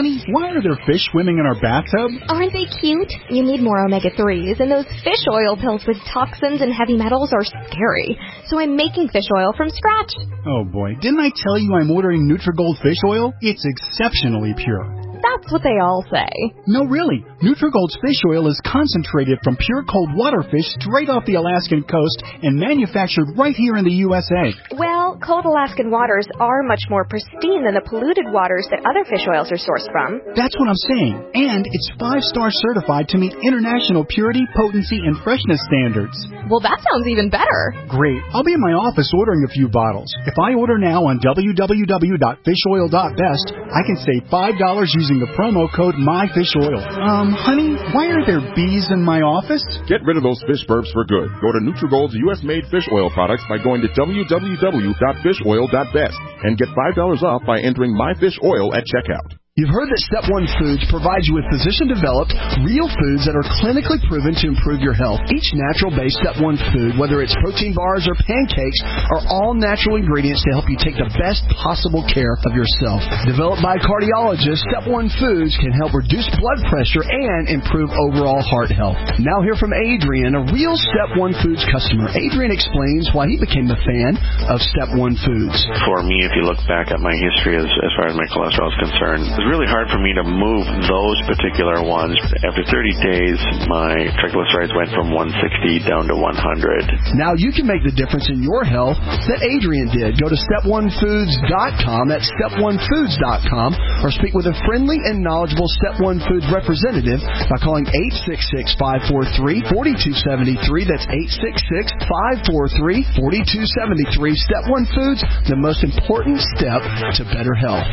Honey, why are there fish swimming in our bathtub? Aren't they cute? You need more omega threes, and those fish oil pills with toxins and heavy metals are scary. So I'm making fish oil from scratch. Oh boy, didn't I tell you I'm ordering Nutrigold fish oil? It's exceptionally pure. That's what they all say. No, really. Nutrigold's fish oil is concentrated from pure cold water fish straight off the Alaskan coast and manufactured right here in the U S A. Well, cold Alaskan waters are much more pristine than the polluted waters that other fish oils are sourced from. That's what I'm saying. And it's five-star certified to meet international purity, potency, and freshness standards. Well, that sounds even better. Great. I'll be in my office ordering a few bottles. If I order now on w w w dot fish oil dot best, I can save five dollars using the promo code MyFishOil. Um, honey, why are there bees in my office? Get rid of those fish burps for good. Go to Nutrigold's U S-made fish oil products by going to w w w dot fish oil dot best and get five dollars off by entering MyFishOil at checkout. You've heard that Step one Foods provides you with physician-developed, real foods that are clinically proven to improve your health. Each natural-based Step one food, whether it's protein bars or pancakes, are all natural ingredients to help you take the best possible care of yourself. Developed by cardiologists, Step one Foods can help reduce blood pressure and improve overall heart health. Now hear from Adrian, a real Step one Foods customer. Adrian explains why he became a fan of Step one Foods. For me, if you look back at my history as, as far as my cholesterol is concerned, really hard for me to move those particular ones. After thirty days, my triglycerides went from one sixty down to one hundred. Now you can make the difference in your health that Adrian did. Go to step one foods dot com, that's step one foods dot com, or speak with a friendly and knowledgeable Step one Foods representative by calling eight six six, five four three, four two seven three. That's eight six six, five four three, four two seven three. Step one Foods, the most important step to better health.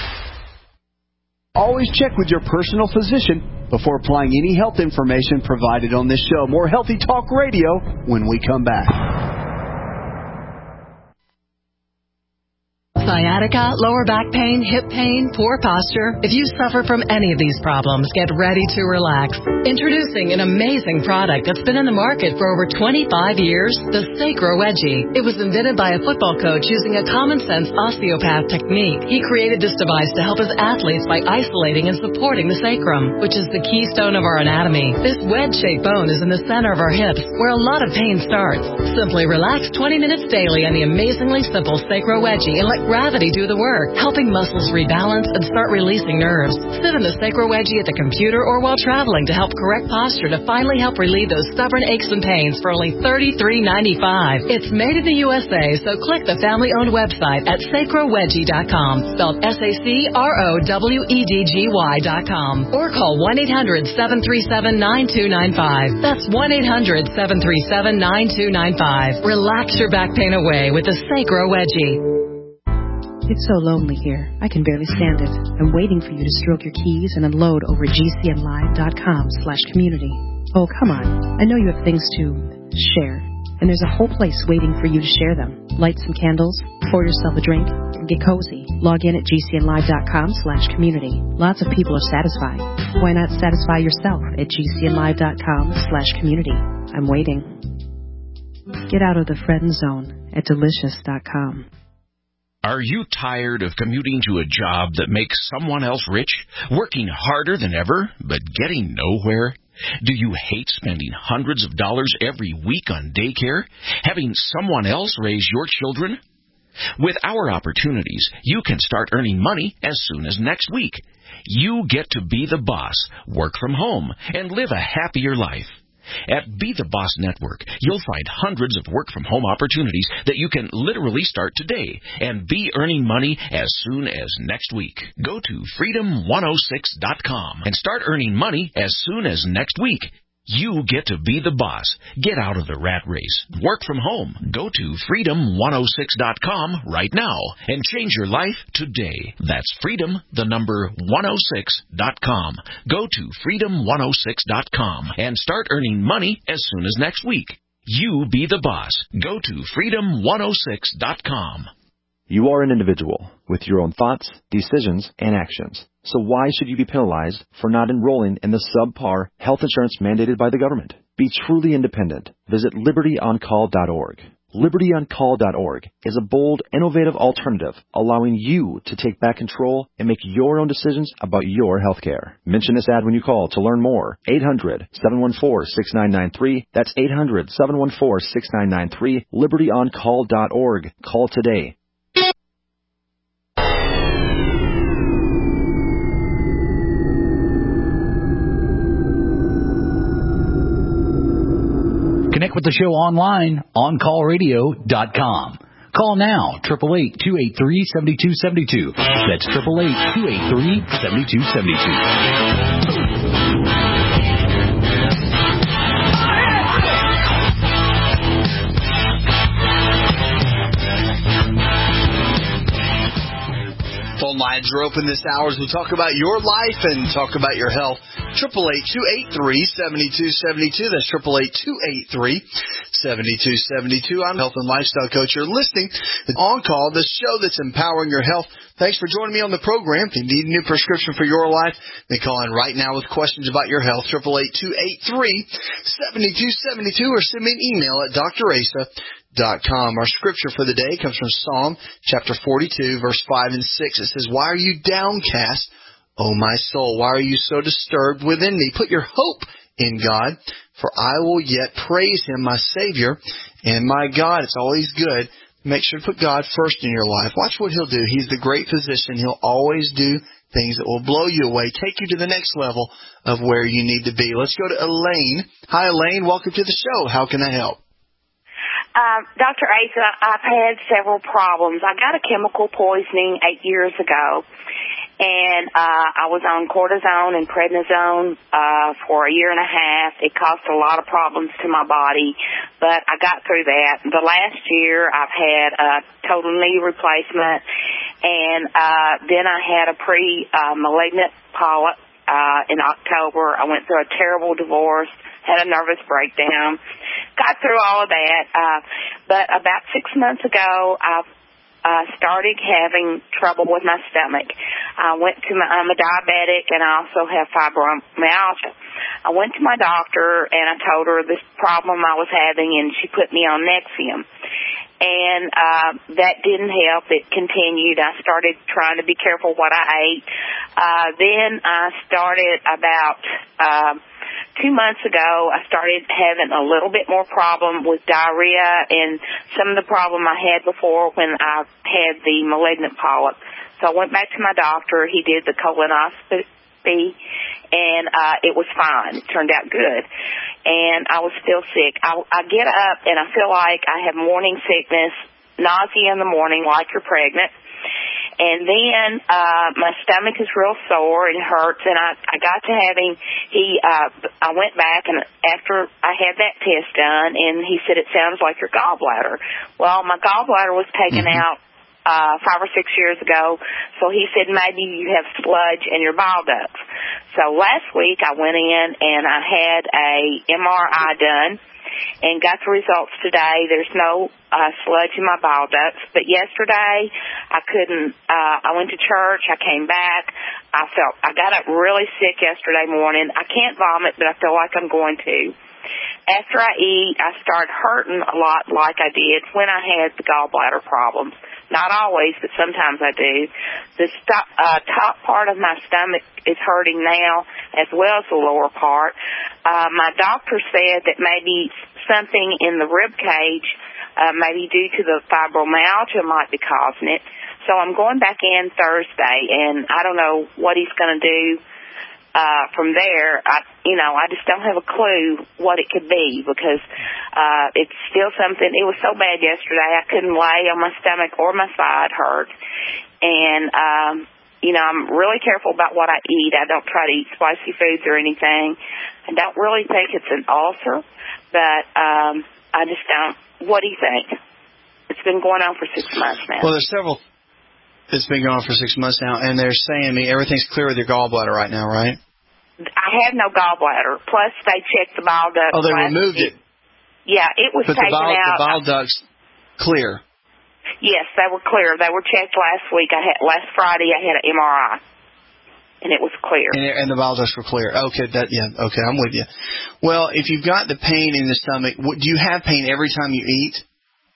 Always check with your personal physician before applying any health information provided on this show. More Healthy Talk Radio when we come back. Sciatica, lower back pain, hip pain, poor posture. If you suffer from any of these problems, get ready to relax. Introducing an amazing product that's been in the market for over twenty-five years, the Sacro Wedgie. It was invented by a football coach using a common-sense osteopath technique. He created this device to help his athletes by isolating and supporting the sacrum, which is the keystone of our anatomy. This wedge-shaped bone is in the center of our hips, where a lot of pain starts. Simply relax twenty minutes daily on the amazingly simple Sacro Wedgie and let gravity do the work, helping muscles rebalance and start releasing nerves. Sit in the Sacro Wedgie at the computer or while traveling to help correct posture to finally help relieve those stubborn aches and pains for only thirty-three ninety-five. It's made in the U S A, so click the family-owned website at sacro wedgie dot com, spelled S A C R O W E D G Y dot com, or call one eight hundred, seven three seven, nine two nine five. That's one eight hundred, seven three seven, nine two nine five. Relax your back pain away with the Sacro Wedgie. It's so lonely here. I can barely stand it. I'm waiting for you to stroke your keys and unload over at G C N live dot com slash community. Oh, come on. I know you have things to share, and there's a whole place waiting for you to share them. Light some candles, pour yourself a drink, and get cozy. Log in at G C N live dot com slash community. Lots of people are satisfied. Why not satisfy yourself at G C N live dot com slash community? I'm waiting. Get out of the friend zone at delicious dot com. Are you tired of commuting to a job that makes someone else rich, working harder than ever, but getting nowhere? Do you hate spending hundreds of dollars every week on daycare, having someone else raise your children? With our opportunities, you can start earning money as soon as next week. You get to be the boss, work from home, and live a happier life. At Be the Boss Network, you'll find hundreds of work-from-home opportunities that you can literally start today and be earning money as soon as next week. Go to freedom one oh six dot com and start earning money as soon as next week. You get to be the boss. Get out of the rat race. Work from home. Go to freedom one oh six dot com right now and change your life today. That's freedom, the number one oh six dot com. Go to freedom one oh six dot com and start earning money as soon as next week. You be the boss. Go to freedom one oh six dot com. You are an individual with your own thoughts, decisions, and actions. So why should you be penalized for not enrolling in the subpar health insurance mandated by the government? Be truly independent. Visit liberty on call dot org. liberty on call dot org is a bold, innovative alternative allowing you to take back control and make your own decisions about your health care. Mention this ad when you call to learn more. eight hundred, seven one four, six nine nine three. That's eight hundred, seven one four, six nine nine three. liberty on call dot org. Call today. Connect with the show online, on call radio dot com. Call now, eight eight eight, two eight three, seven two seven two. That's eight eight eight, two eight three, seven two seven two. Phone lines are open this hour as we talk about your life and talk about your health. eight eight eight, two eight three, seven two seven two. That's eight eight eight, two eight three, seven two seven two. I'm Health and Lifestyle Coach. You're listening to On Call, the show that's empowering your health. Thanks for joining me on the program. If you need a new prescription for your life, then call in right now with questions about your health. eight eight eight, two eight three, seven two seven two or send me an email at D R Asa dot com. Our scripture for the day comes from Psalm chapter forty-two, verse five and six. It says, "Why are you downcast, O my soul? Why are you so disturbed within me? Put your hope in God, for I will yet praise Him, my Savior and my God." It's always good. Make sure to put God first in your life. Watch what He'll do. He's the great physician. He'll always do things that will blow you away, take you to the next level of where you need to be. Let's go to Elaine. Hi, Elaine. Welcome to the show. How can I help? Uh, Doctor Asa, I've had several problems. I got a chemical poisoning eight years ago, and uh, I was on cortisone and prednisone uh, for a year and a half. It caused a lot of problems to my body, but I got through that. The last year, I've had a total knee replacement, and uh, then I had a pre-malignant polyp uh, in October. I went through a terrible divorce, had a nervous breakdown, got through all of that. Uh, but about six months ago, I uh, started having trouble with my stomach. I went to my, I'm a diabetic, and I also have fibromyalgia. I went to my doctor, and I told her this problem I was having, and she put me on Nexium. And uh, that didn't help. It continued. I started trying to be careful what I ate. Uh, then I started about... Uh, Two months ago, I started having a little bit more problem with diarrhea and some of the problem I had before when I had the malignant polyp. So I went back to my doctor. He did the colonoscopy, and uh, it was fine. It turned out good. And I was still sick. I, I get up, and I feel like I have morning sickness, nausea in the morning like you're pregnant. And then uh my stomach is real sore and hurts, and I I got to having he uh I went back, and after I had that test done, and he said it sounds like your gallbladder. Well, my gallbladder was taken mm-hmm. out uh five or six years ago, so he said maybe you have sludge in your bile ducts. So last week I went in and I had a M R I done and got the results today. There's no uh, sludge in my bile ducts. But yesterday, I couldn't, uh, I went to church, I came back, I felt, I got up really sick yesterday morning. I can't vomit, but I feel like I'm going to. After I eat, I start hurting a lot like I did when I had the gallbladder problems. Not always, but sometimes I do. The stop, uh, top part of my stomach is hurting now, as well as the lower part. Uh, my doctor said that maybe something in the rib cage, uh, maybe due to the fibromyalgia, might be causing it. So I'm going back in Thursday, and I don't know what he's going to do uh, from there. I, you know, I just don't have a clue what it could be, because uh, it's still something. It was so bad yesterday, I couldn't lay on my stomach or my side hurt. And, um, you know, I'm really careful about what I eat. I don't try to eat spicy foods or anything. I don't really think it's an ulcer, but um, I just don't. What do you think? It's been going on for six months now. Well, there's several. It's been going on for six months now, and they're saying to me everything's clear with your gallbladder right now, right? I have no gallbladder. Plus, they checked the bile ducts. Oh, they removed it. Yeah, it was but taken the bile, out. the bile ducts clear. Yes, they were clear. They were checked last week. I had last Friday. I had an M R I, and it was clear. And, and the bile ducts were clear. Okay, that yeah. Okay, I'm with you. Well, if you've got the pain in the stomach, what, do you have pain every time you eat?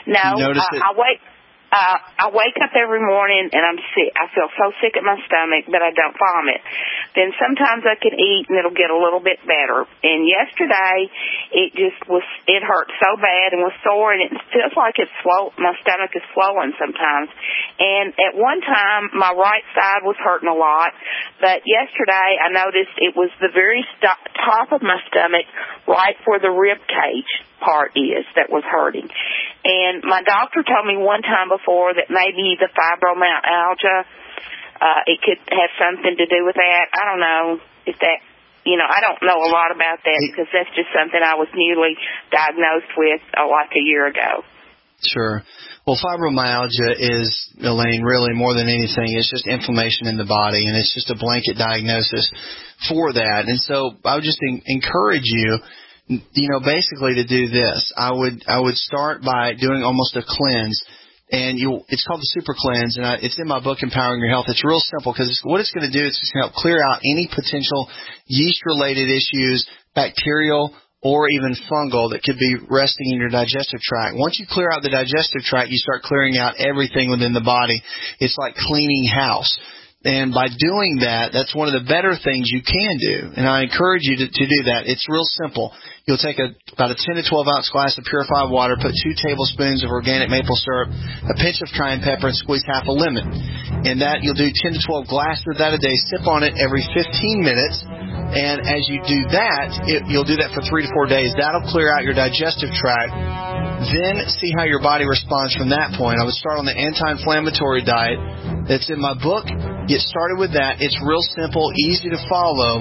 No, You notice uh, it? I wake. Uh, I wake up every morning and I'm sick. I feel so sick at my stomach, but I don't vomit. Then sometimes I can eat and it'll get a little bit better. And yesterday, it just was, it hurt so bad and was sore, and it feels like it's swollen. My stomach is swollen sometimes. And at one time, my right side was hurting a lot, but yesterday I noticed it was the very st- top of my stomach, right where the rib cage part is, that was hurting. And my doctor told me one time before that maybe the fibromyalgia, uh, it could have something to do with that. I don't know if that, you know, I don't know a lot about that because that's just something I was newly diagnosed with uh, like a year ago. Sure. Well, fibromyalgia is, Elaine, really more than anything, it's just inflammation in the body, and it's just a blanket diagnosis for that. And so I would just en- encourage you, you know, basically to do this. I would I would start by doing almost a cleanse, and you it's called the Super Cleanse, and I, it's in my book, Empowering Your Health. It's real simple because it's, what it's going to do is it's going to help clear out any potential yeast-related issues, bacterial, or even fungal that could be resting in your digestive tract. Once you clear out the digestive tract, you start clearing out everything within the body. It's like cleaning house. And by doing that, that's one of the better things you can do. And I encourage you to, to do that. It's real simple. You'll take a, about a ten to twelve ounce glass of purified water, put two tablespoons of organic maple syrup, a pinch of cayenne pepper, and squeeze half a lemon. And that, you'll do ten to twelve glasses of that a day. Sip on it every fifteen minutes. And as you do that, it, you'll do that for three to four days. That'll clear out your digestive tract. Then see how your body responds from that point. I would start on the anti-inflammatory diet that's in my book. Get started with that. It's real simple, easy to follow.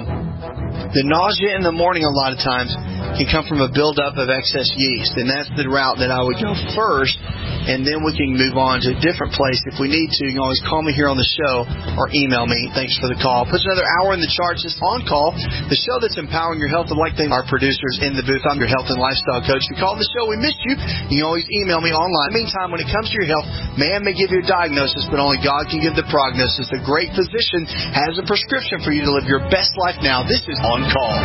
The nausea in the morning a lot of times can come from a buildup of excess yeast, and that's the route that I would go first, and then we can move on to a different place if we need to. You can always call me here on the show or email me. Thanks for the call. Puts another hour in the charts. It's On Call, the show that's empowering your health. I'd like to thank our producers in the booth. I'm your health and lifestyle coach. If you called the show, we missed you. You can always email me online. In the meantime, when it comes to your health, man may give you a diagnosis, but only God can give the prognosis. The great physician has a prescription for you to live your best life now. This is On Call.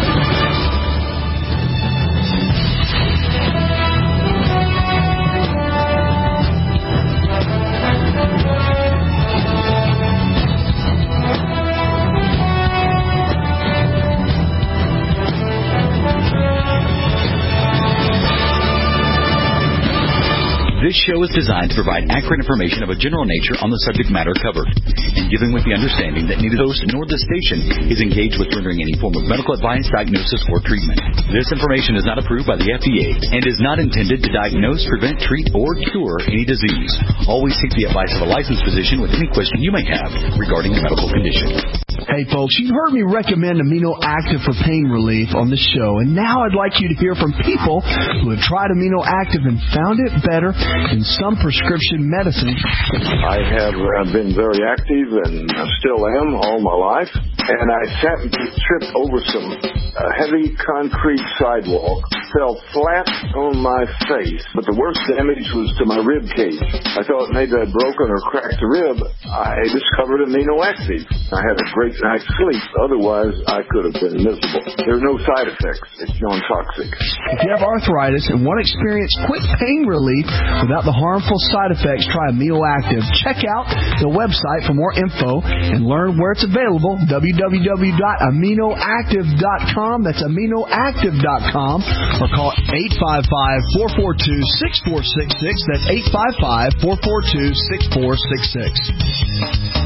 This show is designed to provide accurate information of a general nature on the subject matter covered, and given with the understanding that neither the host nor the station is engaged with rendering any form of medical advice, diagnosis, or treatment. This information is not approved by the F D A and is not intended to diagnose, prevent, treat, or cure any disease. Always seek the advice of a licensed physician with any question you may have regarding a medical condition. Hey folks, you've heard me recommend Amino Active for pain relief on the show, and now I'd like you to hear from people who have tried Amino Active and found it better than some prescription medicine. I have uh, been very active and still am all my life, and I happened to trip over some uh, heavy concrete sidewalk, fell flat on my face, but the worst damage was to my rib cage. I thought maybe I'd broken or cracked the rib. I discovered Amino Active. I had a great night's sleep. Otherwise, I could have been miserable. There are no side effects. It's non-toxic. If you have arthritis and want to experience quick pain relief without the harmful side effects, try Amino Active. Check out the website for more info and learn where it's available, w w w dot amino active dot com. That's amino active dot com. Or call eight five five, four four two, six four six six. That's eight five five, four four two, six four six six.